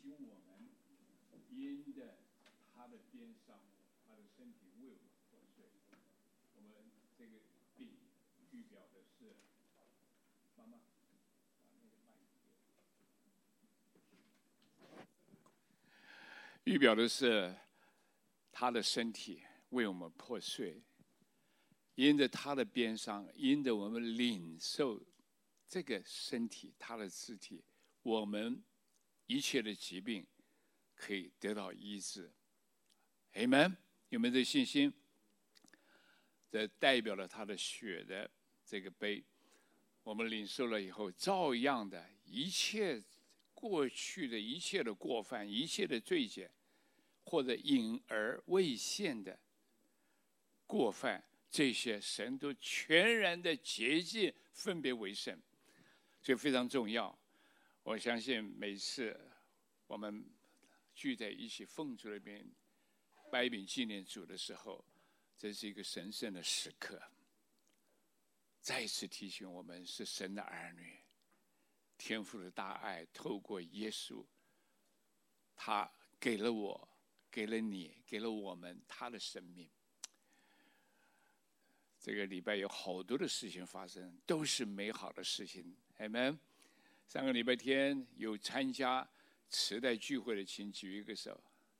醒我们，因着他的鞭伤，他的身体为我们破碎。我们这个病预表的是，妈妈把那个麦给我。预表的是他的身体为我们破碎，因着他的鞭伤，因着我们领受这个身体，他的肢体，我们一切的疾病可以得到医治。Amen， 有没有这信心？这代表了他的血的这个杯，我们领受了以后，照样的一切过去的一切的过犯，一切的罪孽，或者隐而未现的过犯，这些神都全然的洁净，分别为圣，所以非常重要。我相信每次我们聚在一起奉主那边掰饼纪念主的时候，这是一个神圣的时刻，再一次提醒我们是神的儿女，天父的大爱透过耶稣，他给了我，给了你，给了我们他的生命。这个礼拜有好多的事情发生，都是美好的事情。Amen。上个礼拜天有参加慈代聚会的，请举一个手。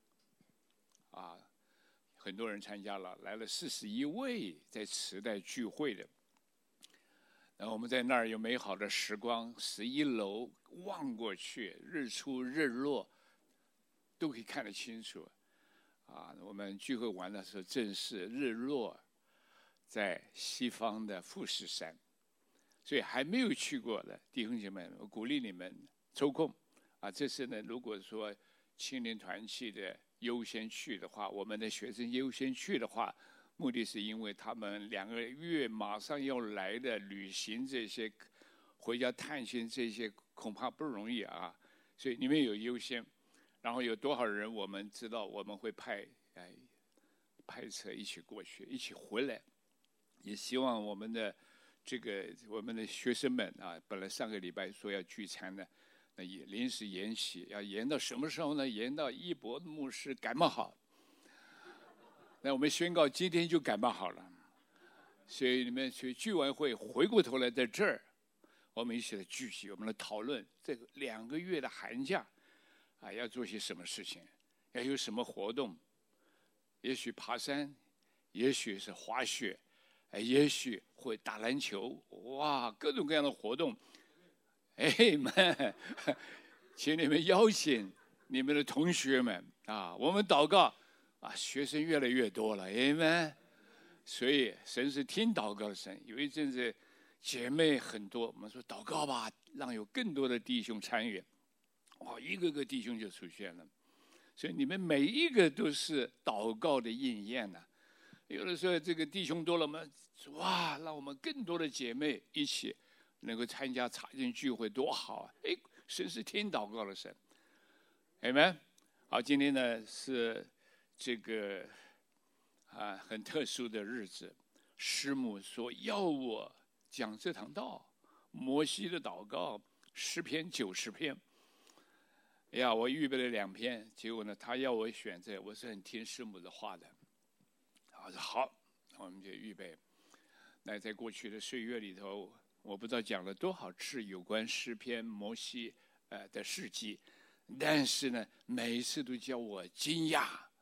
很多人参加了，来了41位在慈代聚会的。然后我们在那儿有美好的时光，11楼望过去，日出日落都可以看得清楚。我们聚会完的时候，正是日落在西方的富士山。所以还没有去过的弟兄姐妹，我鼓励你们抽空。这次呢，如果说青年团契的优先去的话，我们的学生优先去的话，目的是因为他们2个月马上要来的旅行，这些回家探亲这些恐怕不容易啊，所以你们有优先。然后有多少人我们知道，我们会派车一起过去，一起回来。也希望我们的学生们本来上个礼拜说要聚餐的，那也临时延期，要延到什么时候呢？延到一博牧师感冒好。那我们宣告今天就感冒好了，所以你们去聚完会回过头来在这儿，我们一起来聚集，我们来讨论这个2个月的寒假要做些什么事情，要有什么活动，也许爬山，也许是滑雪。也许会打篮球，哇，各种各样的活动。们，请你们邀请你们的同学们我们祷告学生越来越多了，们。所以神是听祷告的神。有一阵子姐妹很多，我们说祷告吧，让有更多的弟兄参与。一个个弟兄就出现了。所以你们每一个都是祷告的应验呢。有的时候这个弟兄多了，我们让我们更多的姐妹一起能够参加查经聚会，多好啊！神是听祷告的神。Amen。好，今天呢是这个很特殊的日子，师母说要我讲这堂道，摩西的祷告诗篇90篇。我预备了2篇，结果呢他要我选这，我是很听师母的话的。我说好，我们就预备。那在过去的岁月里头，我不知道讲了多少次有关诗篇摩西的事迹，但是呢，每一次都叫我惊讶。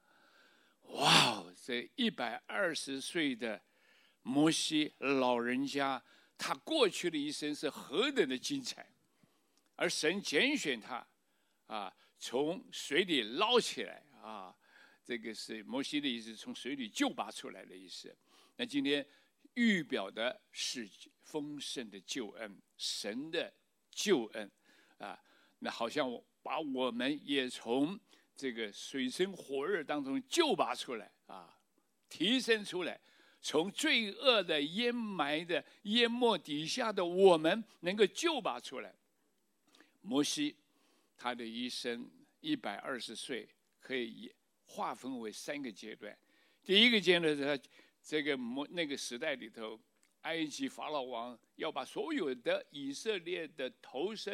这120岁的摩西老人家，他过去的一生是何等的精彩，而神拣选他从水里捞起来这个是摩西的意思，从水里救拔出来的意思。那今天预表的是丰盛的救恩，神的救恩那好像把我们也从这个水深火热当中救拔出来提升出来，从罪恶的淹埋的淹没底下的我们能够救拔出来。摩西他的一生120岁，可以划分为3个阶段。第一个阶段是这个那个时代里头，埃及法老王要把所有的以色列的头生的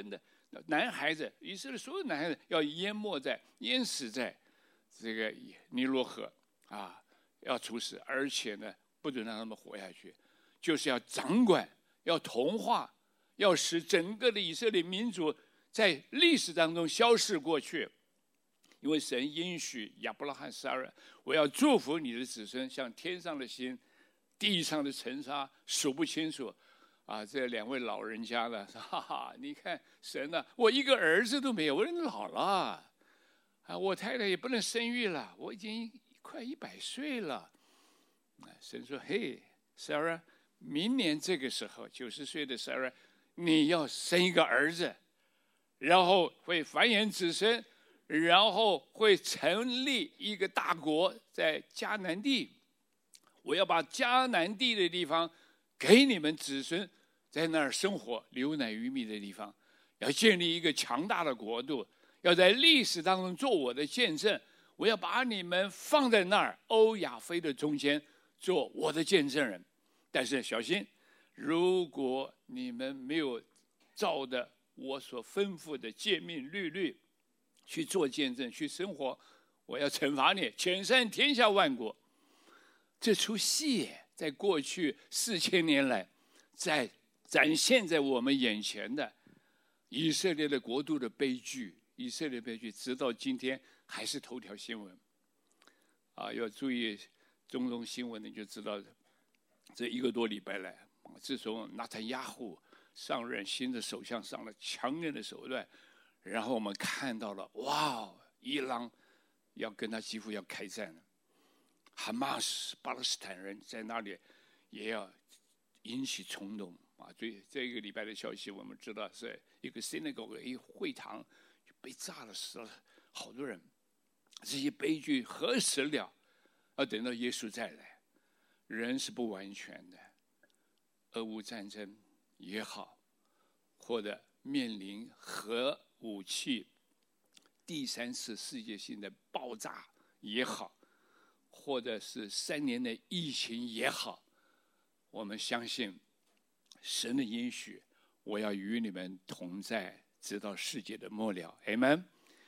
男孩子，以色列所有男孩子要淹死在这个尼罗河啊，要处死，而且呢，不准让他们活下去，就是要掌管，要同化，要使整个的以色列民族在历史当中消逝过去。因为神应许亚伯拉罕、撒拉，我要祝福你的子孙，像天上的星，地上的尘沙，数不清楚。啊，这2位老人家呢，哈哈，你看神呢，我一个儿子都没有，我人老了，啊，我太太也不能生育了，我已经快100岁了。神说：“嘿 ，Sarah， 明年这个时候，90岁的 Sarah， 你要生一个儿子，然后会繁衍子孙。”然后会成立一个大国在迦南地，我要把迦南地的地方给你们子孙，在那儿生活，流奶与蜜的地方，要建立一个强大的国度，要在历史当中做我的见证。我要把你们放在那儿，欧亚非的中间，做我的见证人。但是小心，如果你们没有照着我所吩咐的诫命律律去做见证，去生活，我要惩罚你，遣散天下万国。这出戏在过去4000年来，在展现在我们眼前的以色列的国度的悲剧，以色列悲剧，直到今天还是头条新闻。啊，要注意中东新闻，你就知道，这1个多礼拜来，自从纳坦雅胡上任，新的首相上了强硬的手段。然后我们看到了，哇，伊朗要跟他几乎要开战了，哈马斯巴勒斯坦人在那里也要引起冲动啊！这个礼拜的消息我们知道，是一个 synagogue 一个会堂被炸了，死了好多人。这些悲剧何时了？要等到耶稣再来。人是不完全的，俄乌战争也好，或者面临核武器第3次世界性的爆炸也好，或者是3年的疫情也好，我们相信神的应许，我要与你们同在，直到世界的末了。Amen。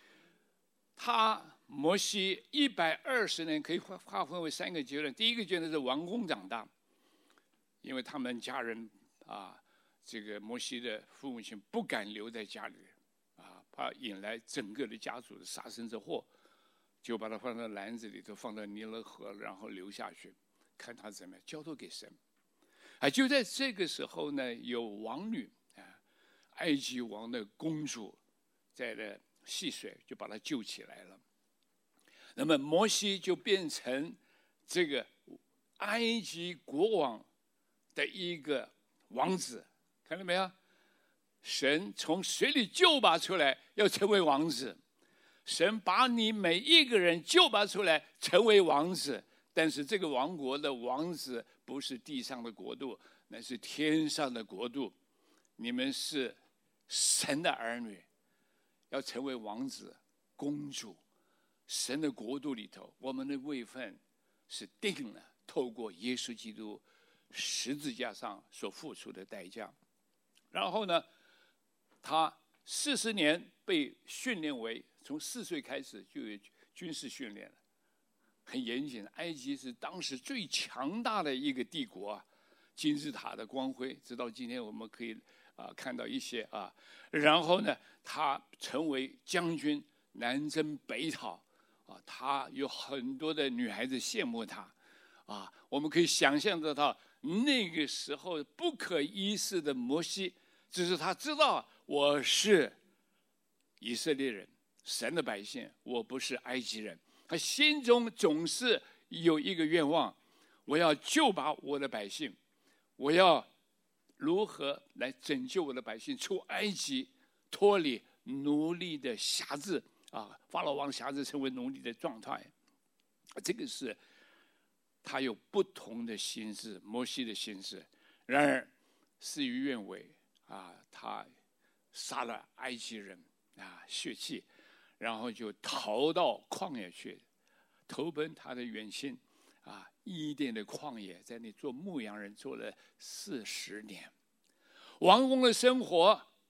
摩西120年可以划分为3个阶段。第一个阶段是王宫长大，因为他们家人啊，这个摩西的父母亲不敢留在家里。怕引来整个的家族的杀身之祸，就把它放到篮子里头，放到尼罗河，然后流下去，看他怎么样，交托给神。就在这个时候呢，有王女埃及王的公主在那戏水，就把他救起来了。那么摩西就变成这个埃及国王的一个王子，看到没有？神从水里救拔出来，要成为王子。神把你每一个人救拔出来，成为王子。但是这个王国的王子不是地上的国度，那是天上的国度。你们是神的儿女，要成为王子、公主。神的国度里头，我们的位分是定了，透过耶稣基督十字架上所付出的代价。然后呢，他40年被训练为，从4岁开始就有军事训练了，很严谨。埃及是当时最强大的一个帝国啊，金字塔的光辉，直到今天我们可以看到一些啊。然后呢，他成为将军，南征北讨啊，他有很多的女孩子羡慕他啊。我们可以想象得到那个时候不可一世的摩西，只是他知道我是以色列人，神的百姓，我不是埃及人。他心中总是有一个愿望，我要救拔我的百姓，我要如何来拯救我的百姓出埃及，脱离奴隶的辖制啊，法老王辖制成为奴隶的状态。这个是他有不同的心思，摩西的心思。然而事与愿违啊，他杀了埃及人啊，血气，然后就逃到旷野去，投奔他的远亲啊，伊甸的旷野，在那做牧羊人做了40年。王宫的生活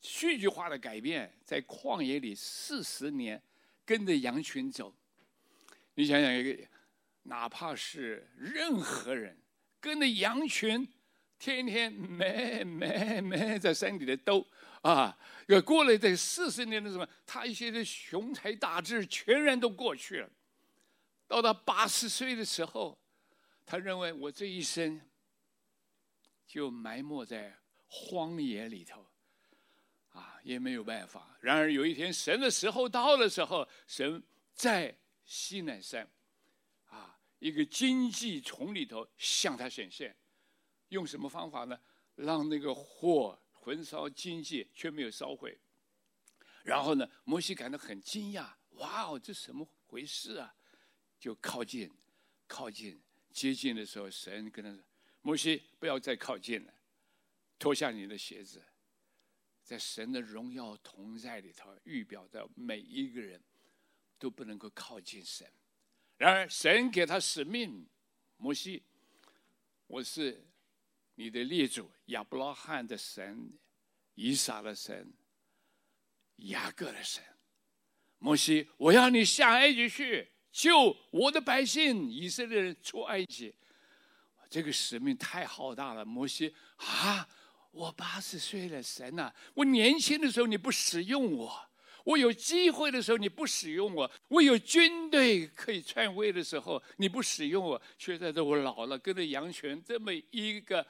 戏剧化的改变，在旷野里40年，跟着羊群走。你想想，哪怕是任何人跟着羊群，天天咩在山里的兜啊，过了这40年的什么，他一些的雄才大志全然都过去了。到他80岁的时候，他认为我这一生就埋没在荒野里头，也没有办法。然而有一天，神的时候到的时候，神在西乃山，一个荆棘丛里头向他显现，用什么方法呢？让那个火焚烧荆棘，却没有烧毁。然后呢，摩西感到很惊讶，哇哦，这什么回事啊？就靠近，接近的时候，神跟他说：“摩西，不要再靠近了，脱下你的鞋子。”在神的荣耀同在里头，预表着每一个人都不能够靠近神。然而，神给他使命，摩西，我是你的列祖亚伯拉罕的神，以撒的神，雅各的神。摩西，我要你下埃及去，救我的百姓以色列人出埃及。这个使命太浩大了，摩西我80岁了，神啊，我年轻的时候你不使用我，我有机会的时候你不使用我，我有军队可以篡位的时候你不使用我，却在这我老了，跟着羊群这么一个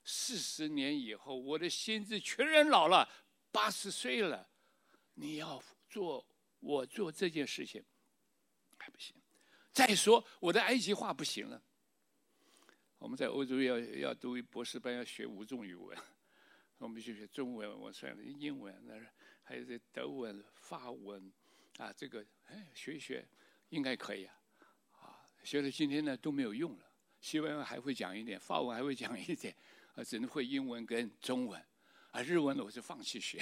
40年以后，我的心智全然老了，80岁了，你要我做这件事情还不行。再说我的埃及话不行了，我们在欧洲要读博士班，要学5种语文。我们就学中文，我算了，英文，还有这德文、法文，这个学一学应该可以学到今天呢都没有用了。西班牙还会讲一点，法文还会讲一点，只能会英文跟中文，日文我就放弃学，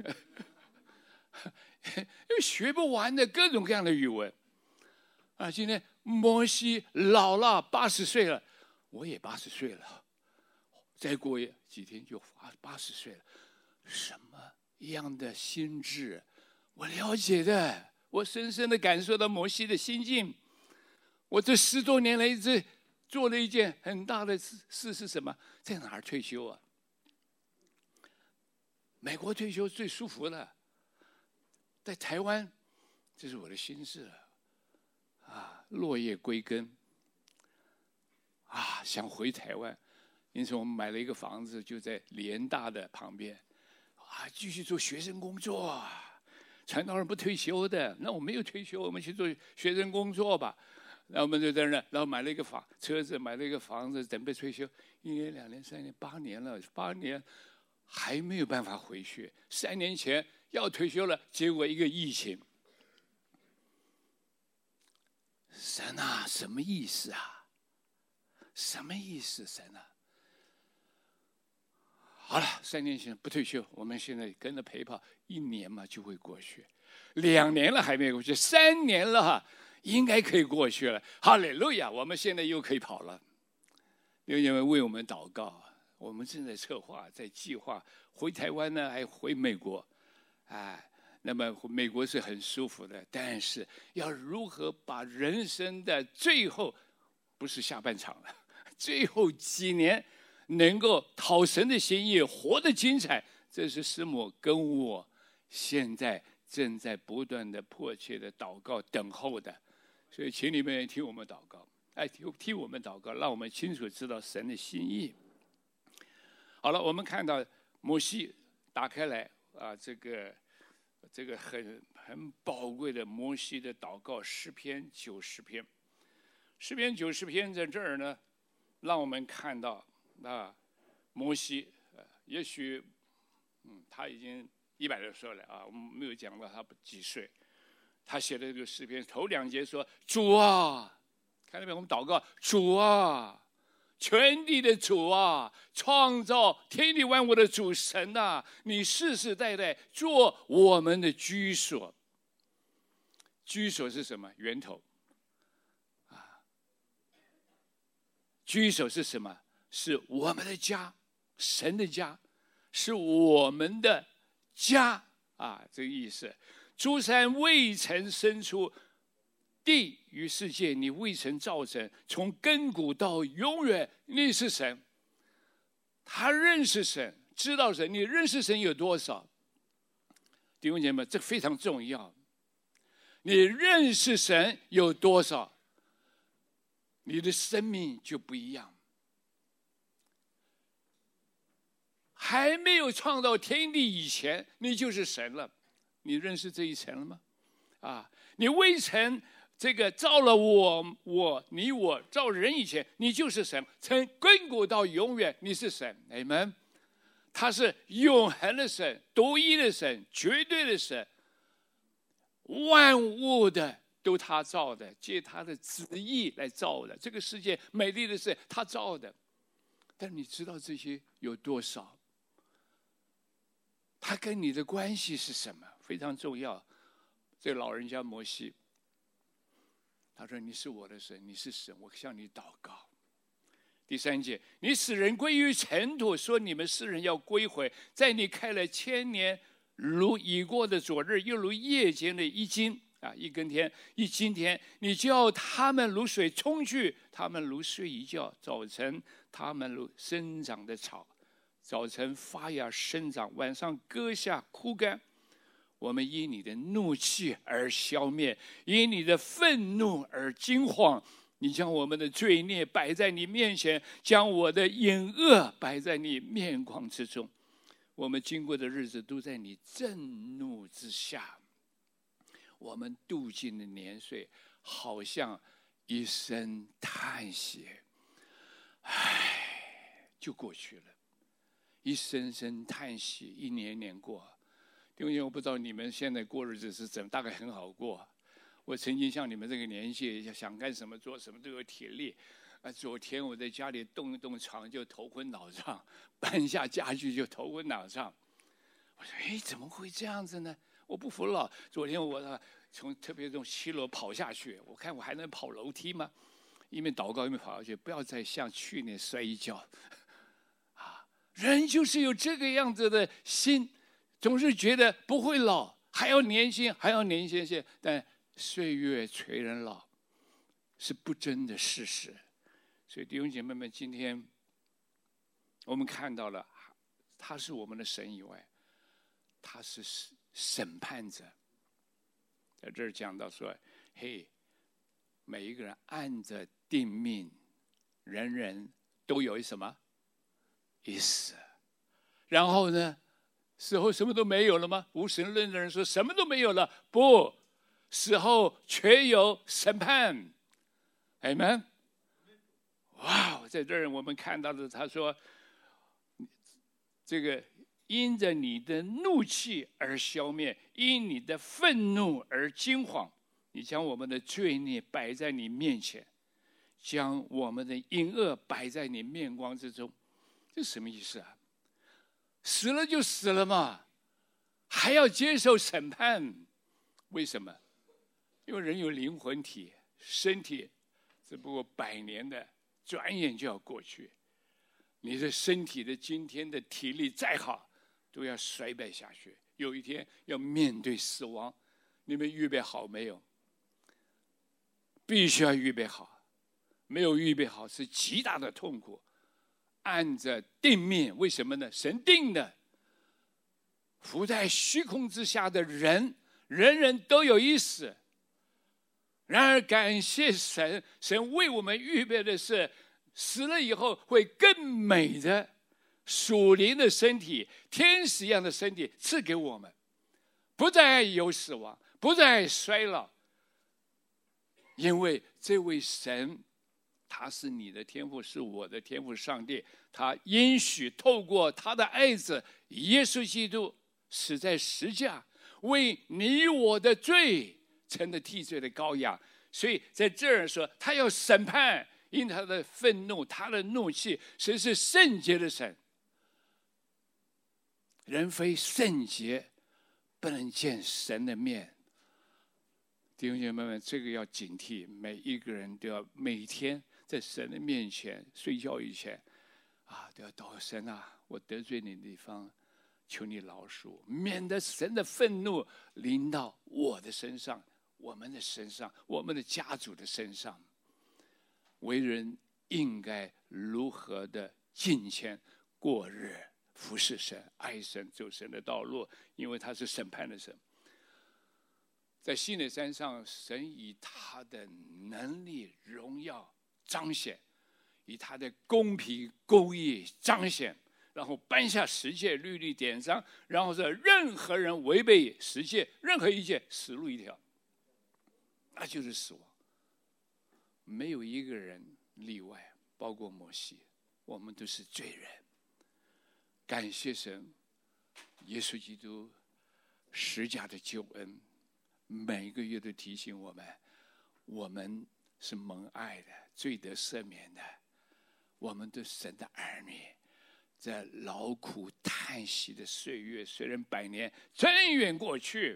因为学不完的各种各样的语文。今天摩西老了，80岁了，我也80岁了。再过几天就80岁了，什么样的心智？我了解的，我深深的感受到摩西的心境。我这10多年来一直做了一件很大的事是什么？在哪儿退休啊？美国退休最舒服了，在台湾，这是我的心事了。落叶归根，想回台湾。因此，我们买了一个房子，就在联大的旁边，继续做学生工作。传道人不退休的，那我没有退休，我们去做学生工作吧。然后我们就在那，然后买了一个车子，买了一个房子，准备退休。1年、2年、3年、8年了，8年还没有办法回去。3年前要退休了，结果一个疫情。神啊，什么意思啊？什么意思，神啊？好了，3年前不退休，我们现在跟着陪跑，1年嘛就会过去，2年了还没过去，3年了应该可以过去了。哈利路亚，我们现在又可以跑了。因为为我们祷告，我们正在策划，在计划回台湾呢，还回美国，那么美国是很舒服的，但是要如何把人生的最后，不是下半场了，最后几年能够讨神的心意，活得精彩，这是师母跟我现在正在不断的迫切的祷告等候的。所以请你们听我们祷告，替我们祷告，让我们清楚知道神的心意。好了，我们看到摩西打开来这个很宝贵的摩西的祷告，诗篇90篇。诗篇90篇在这儿呢，让我们看到摩西也许他已经100多岁了我们没有讲到他几岁。他写的这个诗篇头2节说：“主啊，看到没有？我们祷告，主啊，全地的主啊，创造天地万物的主神啊，你世世代代做我们的居所。居所是什么？源头居所是什么？是我们的家，神的家，是我们的家啊，这个意思。诸山未曾生出，地与世界你未曾造成，从亘古到永远，你是神。他认识神，知道神，你认识神有多少？弟兄姐妹，这非常重要。你认识神有多少，你的生命就不一样。还没有创造天地以前，你就是神了。你认识这一层了吗？啊，你未曾这个造了我造人以前，你就是神，从亘古到永远，你是神。你们，他是永恒的神，独一的神，绝对的神，万物的都他造的，借他的旨意来造的。这个世界美丽的是他造的，但你知道这些有多少？他跟你的关系是什么？非常重要。这个老人家摩西，他说：“你是我的神，你是神，我向你祷告。”第3节，你使人归于尘土，说你们世人要归回，在你开了1000年，如已过的昨日，又如夜间的一更啊，一更天，一今天，你叫他们如水冲去，他们如睡一觉，早晨他们如生长的草，早晨发芽生长，晚上割下枯干。我们因你的怒气而消灭，因你的愤怒而惊慌。你将我们的罪孽摆在你面前，将我的隐恶摆在你面光之中。我们经过的日子都在你震怒之下，我们度尽的年岁，好像一声叹息，唉，就过去了。一声声叹息，一年年过。因为我不知道你们现在过日子是怎么，大概很好过。我曾经像你们这个年纪，想干什么做什么都有体力。昨天我在家里动一动床就头昏脑胀，搬下家具就头昏脑胀。我说：“哎，怎么会这样子呢？我不服了。昨天我特别从7楼跑下去，我看我还能跑楼梯吗？一面祷告一面跑下去，不要再像去年摔一跤。啊，人就是有这个样子的心。”总是觉得不会老，还要年轻，还要年轻些。但岁月催人老，是不争的事实。所以弟兄姐妹们，今天我们看到了，他是我们的神以外，他是审判者。在这儿讲到说，嘿，每一个人按着定命，人人都有什么一死。然后呢？死后什么都没有了吗？无神论的人说什么都没有了，不，死后却有审判。阿们。哇，在这儿我们看到的，他说，这个因着你的怒气而消灭，因你的愤怒而惊慌，你将我们的罪孽摆在你面前，将我们的隐恶摆在你面光之中。这什么意思啊？死了就死了嘛，还要接受审判？为什么？因为人有灵魂体，身体只不过100年的，转眼就要过去。你的身体的今天的体力再好，都要衰败下去，有一天要面对死亡。你们预备好没有？必须要预备好，没有预备好是极大的痛苦。按着定命，为什么呢？神定的，浮在虚空之下的人，人人都有一死。然而感谢神，神为我们预备的是死了以后会更美的属灵的身体，天使一样的身体赐给我们，不再有死亡，不再衰老。因为这位神，他是你的天父，是我的天父上帝。他应许透过他的爱子耶稣基督死在十架，为你我的罪成了替罪的羔羊。所以在这儿说，他要审判，因他的愤怒，他的怒气。神是圣洁的神，人非圣洁，不能见神的面。弟兄姐妹们，这个要警惕，每一个人都要每天在神的面前睡觉以前，都要祷神啊，我得罪你的地方， 求你饶恕我，免得神的愤怒临到我的身上、我们的身上、我们的家族的身上。为人应该如何的敬虔过日，服侍神、爱神、走神的道路，因为他是审判的神。在西奈山上，神以他的能力、荣耀彰显，以他的公平、公义彰显，然后颁下十诫律例典章，然后说任何人违背十诫，任何一诫，死路一条，那就是死亡。没有一个人例外，包括摩西，我们都是罪人。感谢神，耶稣基督十架的救恩，每个月都提醒我们，我们是蒙爱的，罪得赦免的，我们都是神的儿女。在劳苦叹息的岁月，虽然100年真远过去，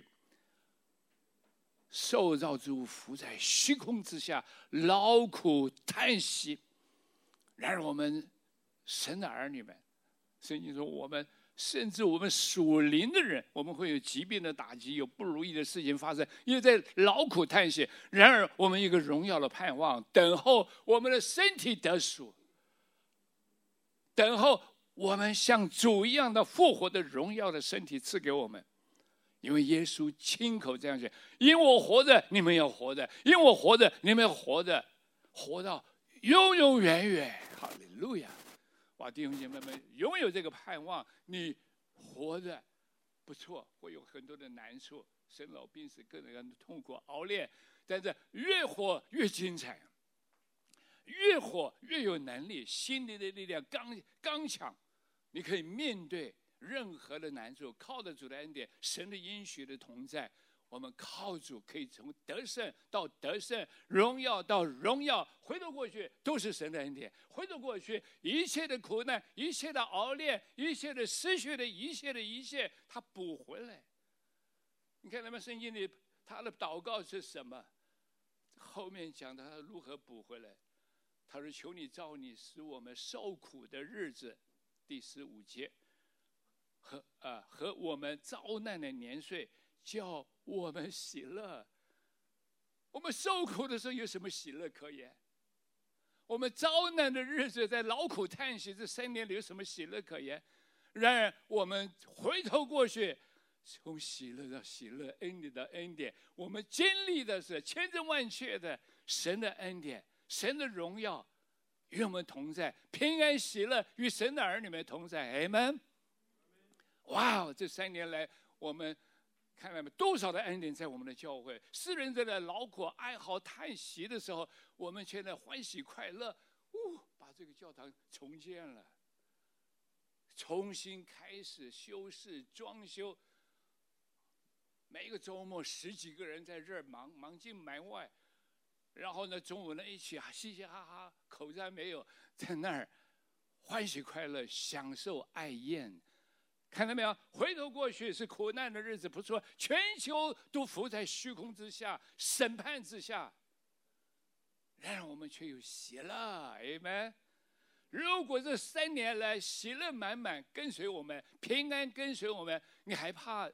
受造之物伏在虚空之下，劳苦叹息。然而我们神的儿女们，圣经说我们甚至我们属灵的人，我们会有疾病的打击，有不如意的事情发生，因为在劳苦叹息。然而我们有一个荣耀的盼望，等候我们的身体得赎，等候我们像主一样的复活的荣耀的身体赐给我们。因为耶稣亲口这样讲：因我活着，你们要活着；因我活着，你们要活着，活到永永远远。哈利路亚！哇，弟兄姐妹们，拥有这个盼望，你活着不错，会有很多的难处，生老病死，各种各样的痛苦熬炼，但是越活越精彩，越活越有能力，心灵的力量刚强，你可以面对任何的难处，靠着主的恩典，神的应许的同在，我们靠主可以从得胜到得胜，荣耀到荣耀。回头过去都是神的恩典，回头过去一切的苦难，一切的熬炼，一切的失去的一切，他补回来。你看他们圣经里他的祷告是什么？后面讲他如何补回来。他说：求你照你使我们受苦的日子，第15节，和我们遭难的年岁，叫我们喜乐。我们受苦的时候有什么喜乐可言？我们遭难的日子，在劳苦叹息这3年里有什么喜乐可言？然而我们回头过去，从喜乐到喜乐，恩典到恩典，我们经历的是千真万确的神的恩典，神的荣耀与我们同在，平安喜乐与神的儿女们同在。阿们。哇，这3年来我们看到没多少的恩典在我们的教会，世人在那劳苦哀嚎叹息的时候，我们却在欢喜快乐，把这个教堂重建了，重新开始修饰装修。每一个周末10几个人在这儿忙进忙外，然后呢中午呢一起嘻嘻哈哈，口罩没有，在那儿欢喜快乐，享受爱宴。看到没有？回头过去是苦难的日子，不错，全球都伏在虚空之下，审判之下。然而我们却有喜乐，阿们。如果这3年来喜乐满满跟随我们，平安跟随我们，你还怕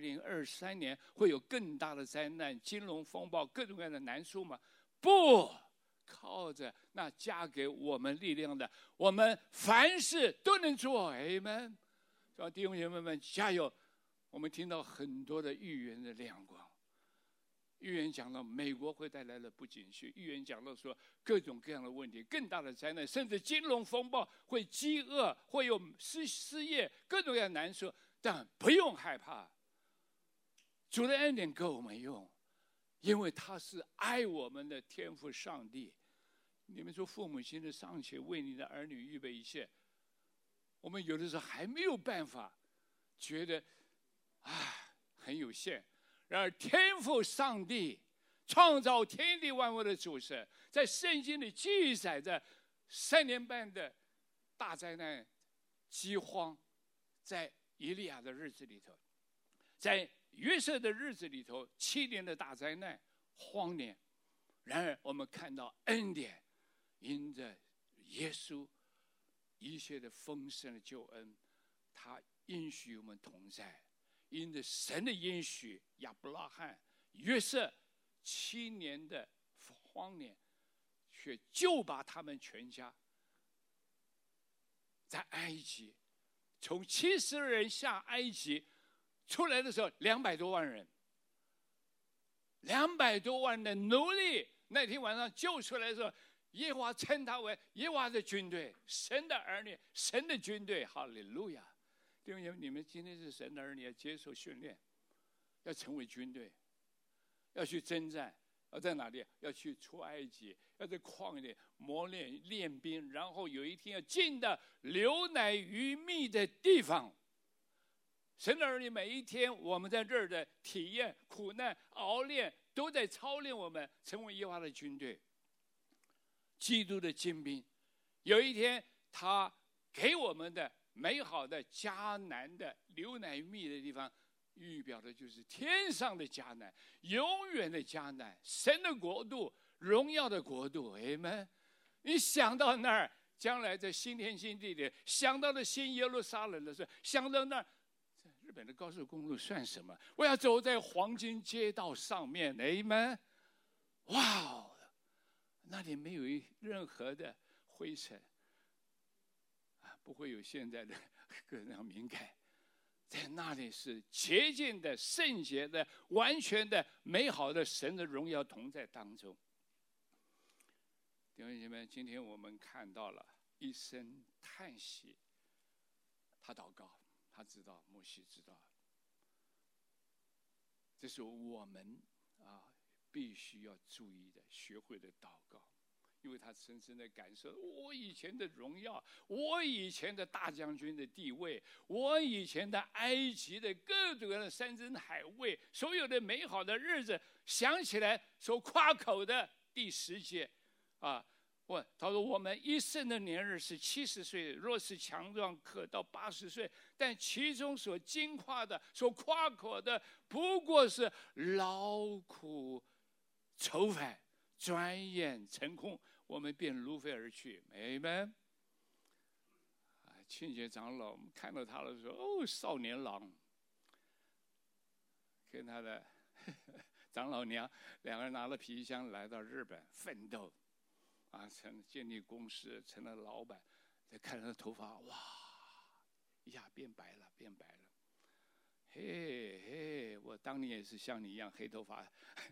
2023年会有更大的灾难、金融风暴、各种各样的难处吗？不，靠着那加给我们力量的，我们凡事都能做，阿们。弟兄姐妹们，加油！我们听到很多的预言的亮光，预言讲到美国会带来的不景气，预言讲到说各种各样的问题，更大的灾难，甚至金融风暴，会饥饿，会有失业，各种各样的难处。但不用害怕，主的恩典够我们用，因为他是爱我们的天父上帝。你们说父母亲的尚且为你的儿女预备一切，我们有的时候还没有办法，觉得很有限。然而天父上帝创造天地万物的主神，在圣经里记载着3年半的大灾难、饥荒，在以利亚的日子里头，在约瑟的日子里头，7年的大灾难、荒年。然而我们看到恩典，因着耶稣一切的丰盛的救恩，他应许我们同在，因着神的应许，亚伯拉罕、约瑟7年的荒年，却就把他们全家在埃及，从70人下埃及出来的时候，200多万人，200多万的奴隶，那天晚上救出来的时候，耶和华称他为耶和华的军队，神的儿女，神的军队，哈利路亚！弟兄姐妹，你们今天是神的儿女，要接受训练，要成为军队，要去征战，要在哪里？要去出埃及，要在旷野磨练练兵，然后有一天要进到流奶与蜜的地方。神的儿女，每一天我们在这儿的体验、苦难、熬练，都在操练我们成为耶和华的军队，基督的精兵。有一天，他给我们的美好的迦南的流奶与蜜的地方，预表的就是天上的迦南，永远的迦南，神的国度，荣耀的国度。阿们！你想到那儿，将来在新天新地里，想到了新耶路撒冷的时候，想到那儿，日本的高速公路算什么？我要走在黄金街道上面。阿们！哇哦，那里没有任何的灰尘。不会有现在的各样敏感，在那里是洁净的、圣洁的、完全的、美好的神的荣耀同在当中。弟兄姐妹，今天我们看到了一声叹息，他祷告，他知道，摩西知道，这是我们必须要注意的，学会的祷告。因为他深深的感受，我以前的荣耀，我以前的大将军的地位，我以前的埃及的各种的山珍海味，所有的美好的日子，想起来所夸口的第10节，他说我们一生的年日是70岁，若是强壮可到80岁，但其中所惊夸的、所夸口的，不过是劳苦愁烦，转眼成空，我们便如飞而去。阿们。庆节长老，我们看到他的时候，少年郎，跟他的长老娘2个人拿了皮箱来到日本奋斗，建立公司，成了老板。再看他的头发，哇，一下变白了，变白了。嘿嘿，我当年也是像你一样黑头发。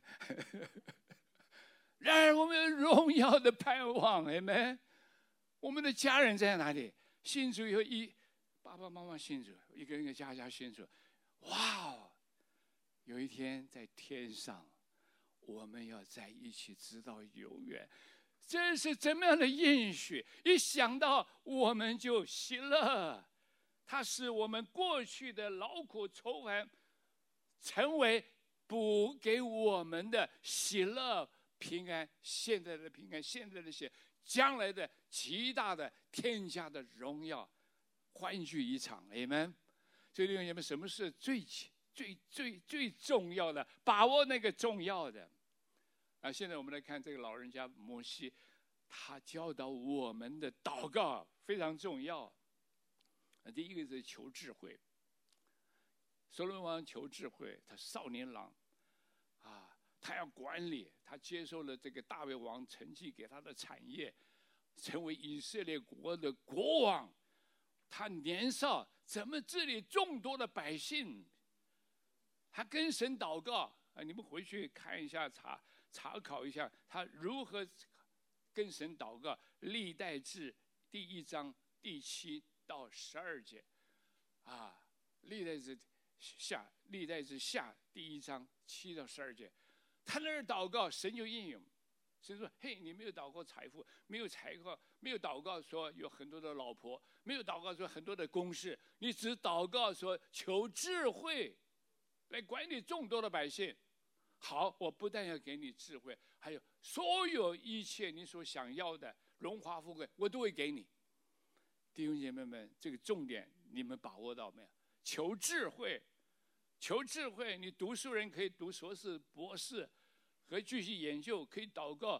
然而我们有荣耀的盼望，阿们。我们的家人在哪里？信主以后，爸爸妈妈信主，一个人家信主。哇哦！有一天在天上，我们要在一起，直到永远。这是怎么样的应许？一想到我们就喜乐。它使我们过去的劳苦愁烦，成为补给我们的喜乐。平安，现在的平安，现在的喜，将来的极大的天家的荣耀，欢聚一场。阿们。所以弟兄姐妹，什么是最重要的？把握那个重要的。现在我们来看这个老人家摩西，他教导我们的祷告非常重要。第一个是求智慧。所罗门王求智慧，他少年郎，他要管理，他接受了这个大卫王承继给他的产业，成为以色列国的国王。他年少，怎么治理众多的百姓？他跟神祷告你们回去看一下，查考一下他如何跟神祷告。历代志第1章第7到12节，历代志下第1章7到12节。他那儿祷告，神就应允。神说：“嘿，你没有祷告财富，没有祷告说有很多的老婆，没有祷告说很多的公事，你只祷告说求智慧，来管理众多的百姓。好，我不但要给你智慧，还有所有一切你所想要的荣华富贵，我都会给你。”弟兄姐妹们，这个重点你们把握到没有？求智慧。求智慧，你读书人可以读硕士、博士，可以继续研究，可以祷告。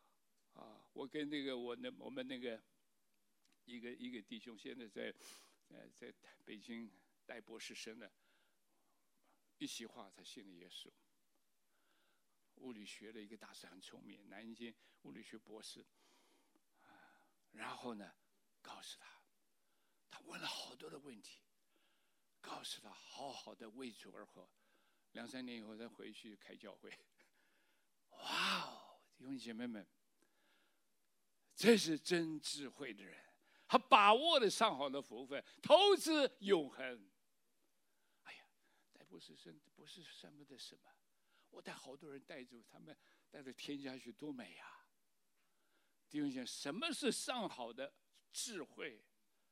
我跟那个我们那个一个弟兄，现在在北京带博士生的，一席话他信了耶稣。物理学的一个大师很聪明，南京物理学博士。然后呢，告诉他问了好多的问题，告诉他好好的为主而活。2-3年以后再回去开教会。哇哦，弟兄姐妹们，这是真智慧的人，他把握了上好的福分，投资永恒。哎呀，带博士生不是算不得什么，我带好多人带走，他们带到天家去，多美呀！弟兄姐妹，什么是上好的智慧？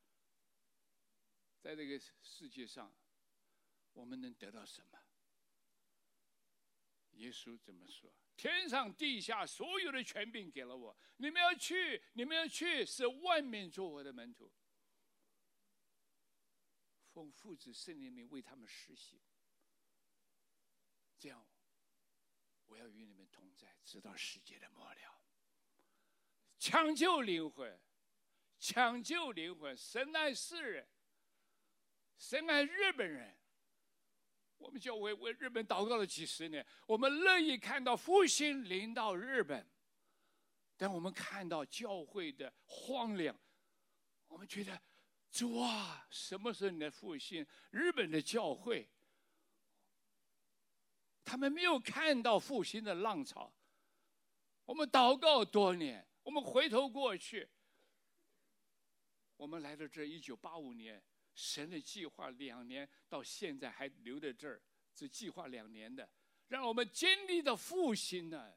在这个世界上，我们能得到什么？耶稣怎么说？天上地下所有的权柄给了我，你们要去，你们要去，使万民做我的门徒，奉父子圣灵名为他们施行。这样，我要与你们同在，直到世界的末了。抢救灵魂，抢救灵魂，神爱世人，神爱日本人。我们教会为日本祷告了几十年，我们乐意看到复兴临到日本，但我们看到教会的荒凉，我们觉得主啊，什么时候你的复兴日本的教会？他们没有看到复兴的浪潮。我们祷告多年，我们回头过去，我们来到这1985年。神的计划2年到现在还留在这儿，这计划2年的，让我们经历的复兴呢。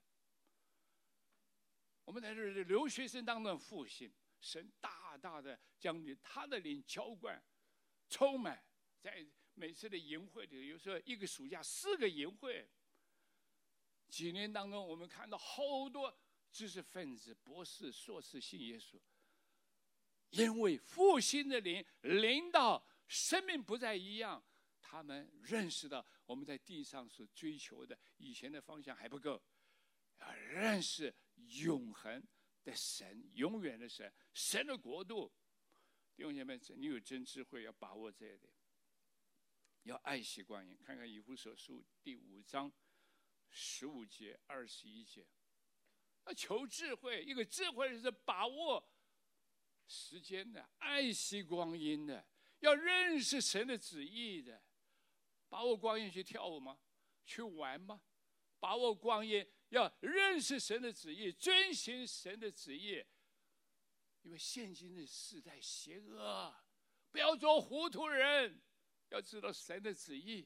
我们在这儿留学生当中复兴，神大大的将他的灵浇灌，充满在每次的营会里，有时候一个暑假4个营会。几年当中，我们看到好多知识分子、博士、硕士信耶稣。因为复兴的灵临到，生命不再一样，他们认识到我们在地上所追求的以前的方向还不够，要认识永恒的神，永远的神，神的国度。弟兄姐妹，你有真智慧，要把握这一点，要爱惜光阴。看看以弗所书第5章15节、21节，要求智慧。一个智慧是把握时间的，爱惜光阴的，要认识神的旨意的。把握光阴去跳舞吗？去玩吗？把握光阴，要认识神的旨意，遵行神的旨意。因为现今的世代邪恶，不要做糊涂人，要知道神的旨意。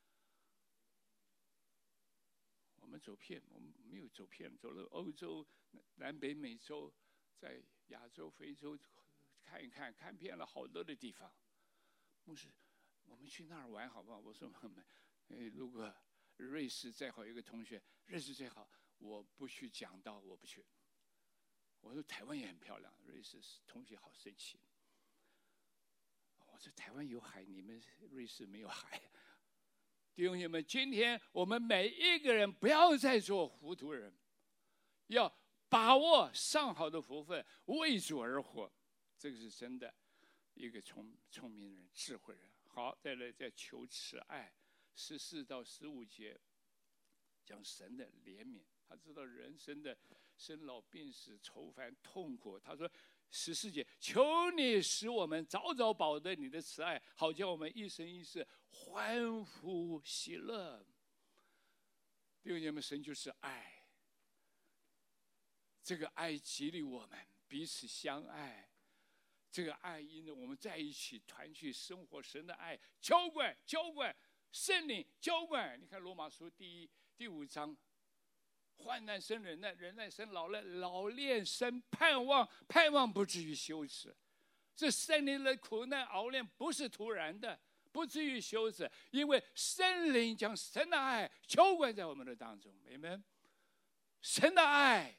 我们走偏，我们没有走偏，走了欧洲、南北美洲，在亚洲、非洲看一看，看遍了好多的地方。牧师，我们去那儿玩好不好？我说如果瑞士再好一个同学，瑞士最好，我不去讲道，我不去。我说台湾也很漂亮，瑞士同学好生气。我说台湾有海，你们瑞士没有海。弟兄姐妹，今天我们每一个人不要再做糊涂人，要把握上好的福分，为主而活。这个是真的一个聪明人、智慧人。好，再来再求慈爱，14到15节讲神的怜悯。他知道人生的生老病死、愁烦痛苦。他说14节，求你使我们早早保得你的慈爱，好叫我们一生一世欢呼喜乐。弟兄姐妹，神就是爱，这个爱激励我们彼此相爱。这个爱因着我们在一起团聚生活，神的爱浇灌，圣灵浇灌。你看罗马书第5章，患难生忍耐，忍耐生老练，老练生盼望，盼望不至于羞耻。这圣灵的苦难熬炼不是突然的，不至于羞耻，因为圣灵将神的爱浇灌在我们的当中。阿们。神的爱，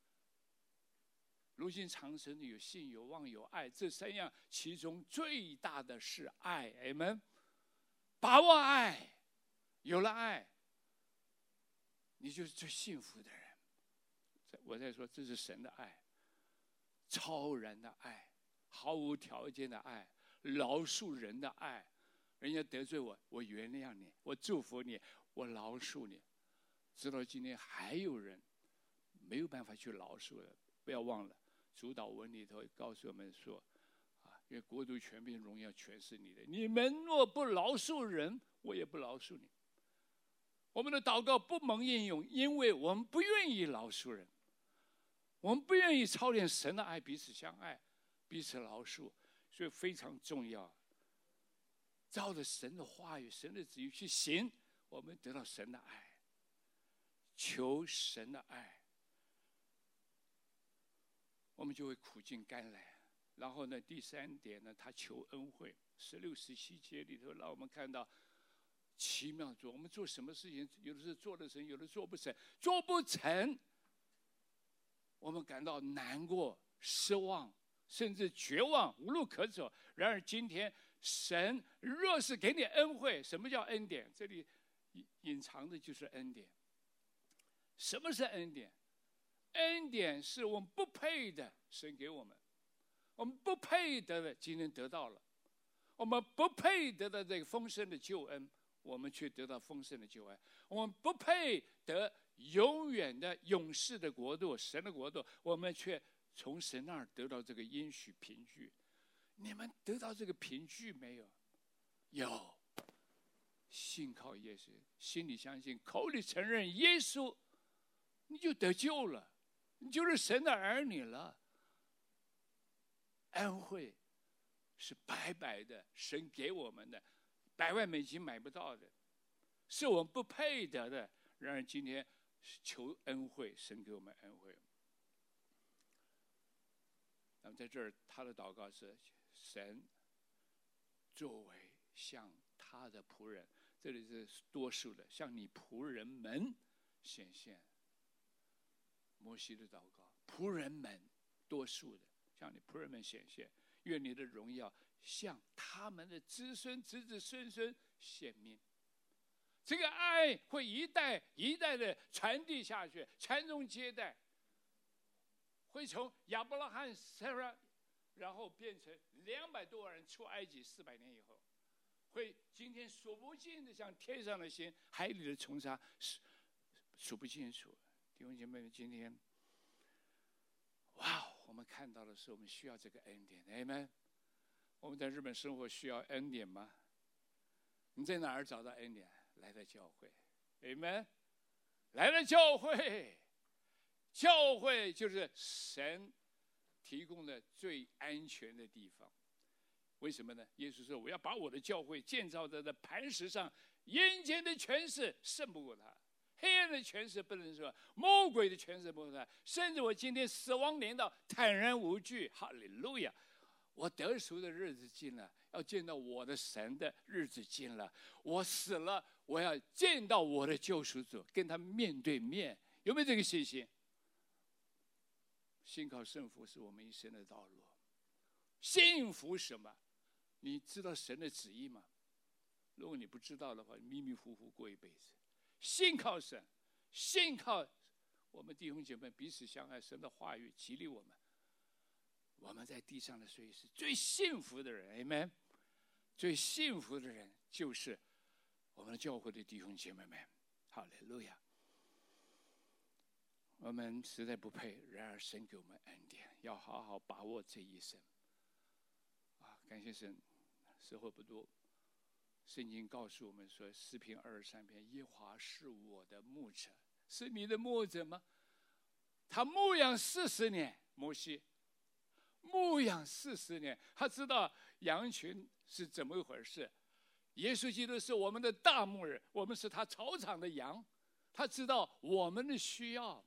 如今长生的有信、有望、有爱，这3样，其中最大的是爱。阿们。把握爱，有了爱，你就是最幸福的人。我在说，这是神的爱，超然的爱，毫无条件的爱， 饶恕人的爱。人家得罪我，我原谅你，我祝福你，我饶恕你。直到今天还有人没有办法去饶恕的。不要忘了，主祷文里头告诉我们说，因为国度、权柄、荣耀全是你的。你们若不饶恕人，我也不饶恕你。我们的祷告不蒙应用，因为我们不愿意饶恕人，我们不愿意操练神的爱，彼此相爱，彼此饶恕，所以非常重要。照着神的话语、神的旨意去行，我们得到神的爱，求神的爱，我们就会苦尽甘来。然后呢，第三点呢，他求恩惠。16、17节里头，让我们看到奇妙做。我们做什么事情，有的是做得成，有的做不成。做不成，我们感到难过、失望，甚至绝望，无路可走。然而今天，神若是给你恩惠，什么叫恩典？这里隐藏的就是恩典。什么是恩典？恩典是我们不配的，神给我们。我们不配得的，今天得到了；我们不配得的这个丰盛的救恩，我们却得到丰盛的救恩。我们不配得永远的永世的国度，神的国度，我们却从神那儿得到这个应许凭据。你们得到这个凭据没有？有。信靠耶稣，心里相信，口里承认耶稣，你就得救了，你就是神的儿女了。恩惠是白白的，神给我们的，100万美金买不到的，是我们不配得的。然而今天求恩惠，神给我们恩惠。那么在这儿，他的祷告是：神作为向他的仆人，这里是多数的，向你仆人们显现。摩西的祷告，仆人们，多数的。向你仆人们显现，愿你的荣耀向他们的子孙、子子孙孙显明。这个爱会一代一代的传递下去，传宗接代，会从亚伯拉罕、Sarah，然后变成200多万人出埃及400年以后，会今天数不尽的像天上的星、海里的虫沙，数不清楚。弟兄姐妹们，今天，哇！我们看到的是，我们需要这个恩典。Amen。我们在日本生活需要恩典吗？你在哪儿找到恩典？来到教会。Amen。来到教会，教会就是神提供的最安全的地方。为什么呢？耶稣说：“我要把我的教会建造在这磐石上，阴间的权势胜不过他。”黑暗的权势不能说，魔鬼的权势不能说，甚至我今天死亡临到，坦然无惧。哈利路亚！我得赎的日子近了，要见到我的神的日子近了。我死了，我要见到我的救赎主，跟他面对面。有没有这个信心？信靠圣福是我们一生的道路。幸福什么？你知道神的旨意吗？如果你不知道的话，迷迷糊糊过一辈子。信靠神，信靠我们弟兄姐妹彼此相爱，神的话语激励我们。我们在地上的岁月是最幸福的人 ，Amen。最幸福的人就是我们教会的弟兄姐妹们。哈利路亚！我们实在不配，然而神给我们恩典，要好好把握这一生。感谢神，时候不多。圣经告诉我们说，诗篇23篇，耶和华是我的牧者，是你的牧者吗？他牧养40年，摩西牧养40年，他知道羊群是怎么一回事。耶稣基督是我们的大牧人，我们是他草场的羊，他知道我们的需要。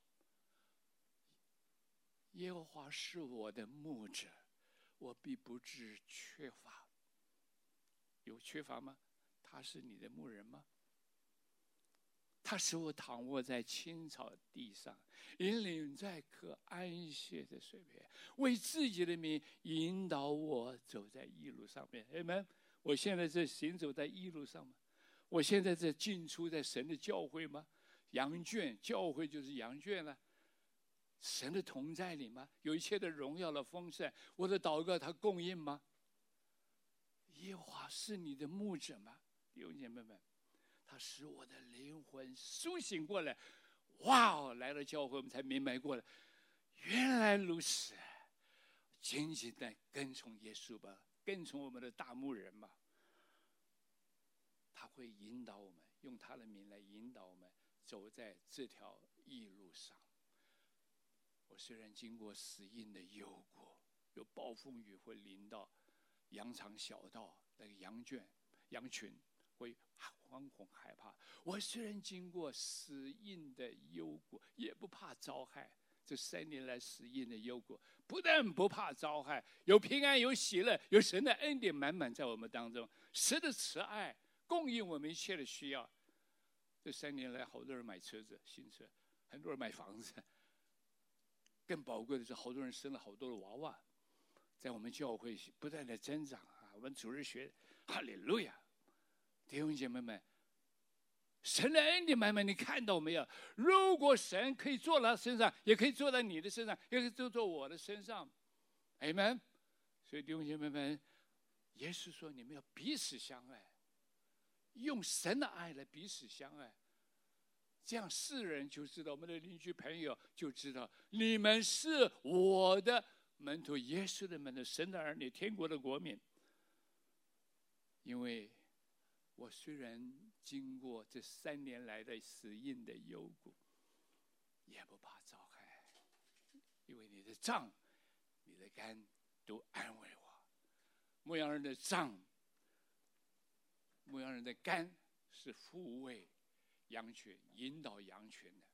耶和华是我的牧者，我必不致缺乏。有缺乏吗？他是你的牧人吗？他使我躺卧在青草地上，引领在可安歇的水边，为自己的名引导我走在义路上面。Amen。我现在在行走在义路上吗？我现在在进出在神的教会吗？羊圈，教会就是羊圈了。神的同在里吗？有一切的荣耀的丰盛，我的祷告他供应吗？ 耶和华是你的牧者吗？弟兄姐妹们，他使我的灵魂苏醒过来。哇！来了教会，我们才明白过来，原来如此。紧紧的跟从耶稣吧，跟从我们的大牧人吧。他会引导我们，用他的名来引导我们走在这条义路上。我虽然经过死荫的幽谷，有暴风雨会临到羊肠小道，那个羊群会惶恐害怕。我虽然经过死荫的幽谷，也不怕遭害。这3年来死荫的幽谷，不但不怕遭害，有平安，有喜乐，有神的恩典满满在我们当中，神的慈爱供应我们一切的需要。这3年来，好多人买车子，新车，很多人买房子，更宝贵的是，好多人生了好多的娃娃，在我们教会不断的增长啊！我们主日学，哈利路亚！弟兄姐妹们，神的恩典满满，你看到没有？如果神可以做到身上，也可以做到你的身上，也可以做我的身上，阿们。所以弟兄姐妹们，耶稣说你们要彼此相爱，用神的爱来彼此相爱，这样世人就知道，我们的邻居朋友就知道，你们是我的门徒，耶稣的门徒，神的儿女，天国的国民。因为我虽然经过这3年来的死荫的幽谷，也不怕遭害，因为你的杖、你的竿都安慰我。牧羊人的杖、牧羊人的竿是抚慰羊群、引导羊群的。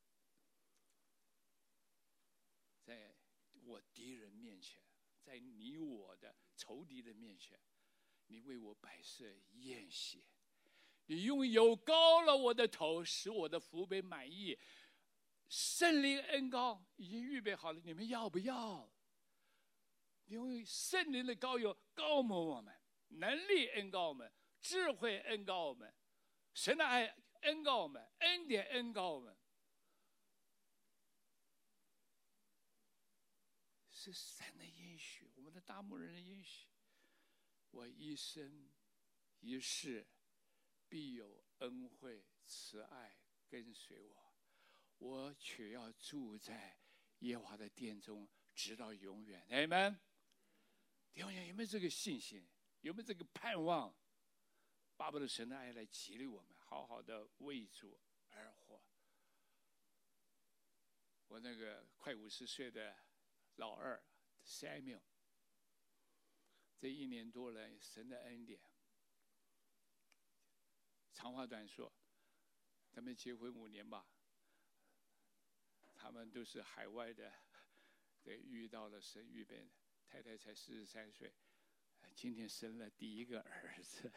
在我敌人面前，在你我的仇敌的面前，你为我摆设宴席，你用油膏了我的头，使我的福杯满溢。圣灵恩膏已经预备好了，你们要不要？因为圣灵的膏油膏抹我们，能力恩膏我们，智慧恩膏我们，神的爱恩膏我们，恩典恩膏我们，是神的应许，我们的大牧人的应许。我一生一世必有恩惠慈爱跟随我，我却要住在耶和华的殿中，直到永远。阿们。弟兄，有没有这个信心？有没有这个盼望？巴不得神的爱来激励我们，好好的为主而活。我那个快50岁的老二 Samuel， 这1年多来，神的恩典。长话短说，他们结婚5年吧，他们都是海外的，遇到了神预备的。太太才43岁，今天生了第1个儿子。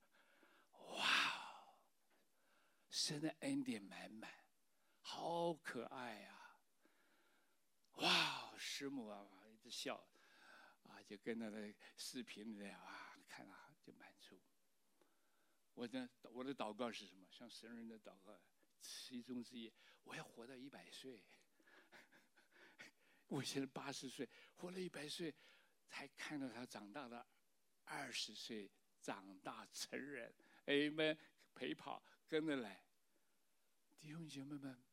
哇，神的恩典满满，好可爱啊！哇，师母啊，一直笑，啊，就跟那个视频里啊，看了就满足。我的祷告是什么？像神人的祷告，其中之一，我要活到100岁。我现在80岁，活了100岁，才看到他长大了20岁，长大成人，哎们陪跑跟着来。弟兄姐妹们，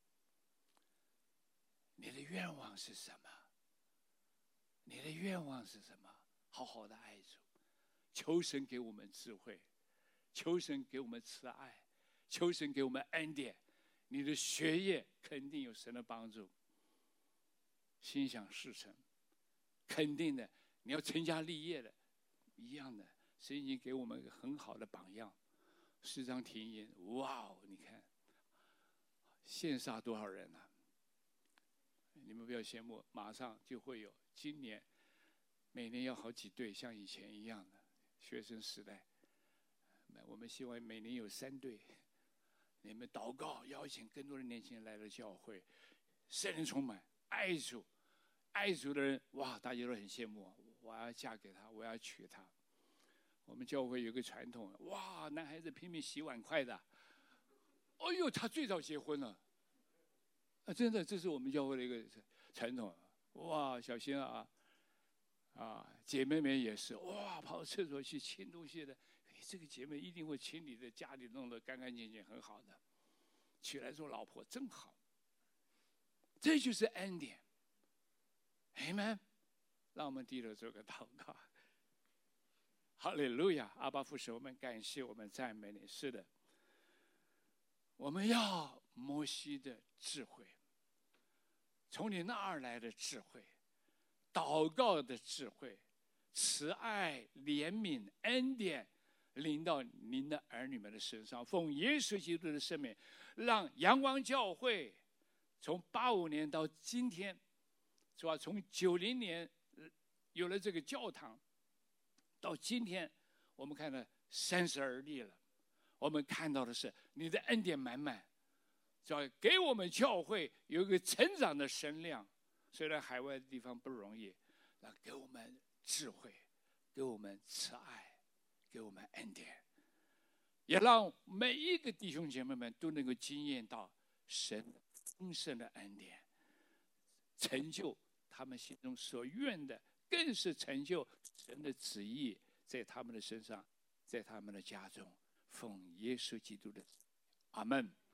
你的愿望是什么？你的愿望是什么？好好的爱主，求神给我们智慧，求神给我们慈爱，求神给我们恩典。你的学业肯定有神的帮助。心想事成，肯定的。你要成家立业的，一样的。神已经给我们一个很好的榜样。4章停言，哇哦！你看，线下多少人啊？你们不要羡慕，马上就会有。今年每年要好几队，像以前一样的学生时代。我们希望每年有3队。你们祷告，邀请更多的年轻人来到教会，圣灵充满。爱主，爱主的人，哇，大家都很羡慕。我要嫁给他，我要娶她。我们教会有个传统，哇，男孩子拼命洗碗筷的。哎呦，他最早结婚了。真的，这是我们教会的一个传统。哇，小心啊！ 姐妹们也是哇，跑厕所去清东西的。这个姐妹一定会清理的家里弄得干干净净，很好的。娶来做老婆真好。这就是恩典。Amen。让我们低头做个祷告。哈利路亚，阿爸父神，我们感谢，我们赞美你。是的，我们要摩西的智慧，从你那儿来的智慧，祷告的智慧，慈爱、怜悯、恩典临到您的儿女们的身上。奉耶稣基督的圣名，让阳光教会从85年到今天，是吧？从90年有了这个教堂，到今天我们看到32立了。我们看到的是你的恩典满满，是吧？给我们教会有一个成长的声量。虽然海外的地方不容易，那给我们智慧，给我们慈爱，给我们恩典，也让每一个弟兄姐妹们都能够经验到神丰盛的恩典，成就他们心中所愿的，更是成就神的旨意在他们的身上，在他们的家中。奉耶稣基督的，阿们。